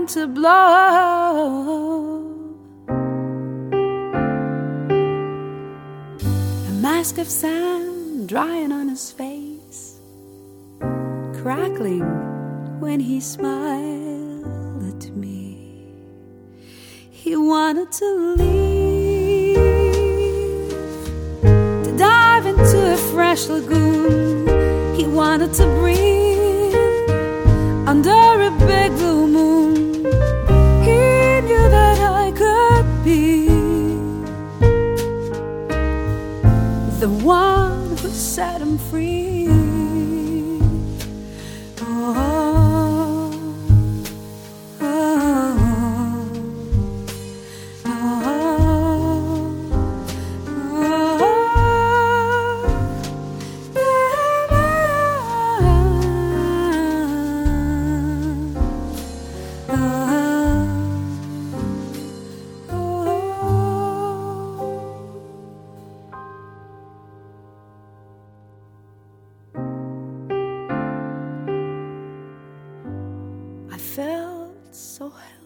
began to blow. A mask of sand drying on his face, crackling when he smiled at me. He wanted to leave, to dive into a fresh lagoon. He wanted to breathe under a big blue moon. He knew that I could be the one who set him free. Oh, oh, oh, I felt so helpless.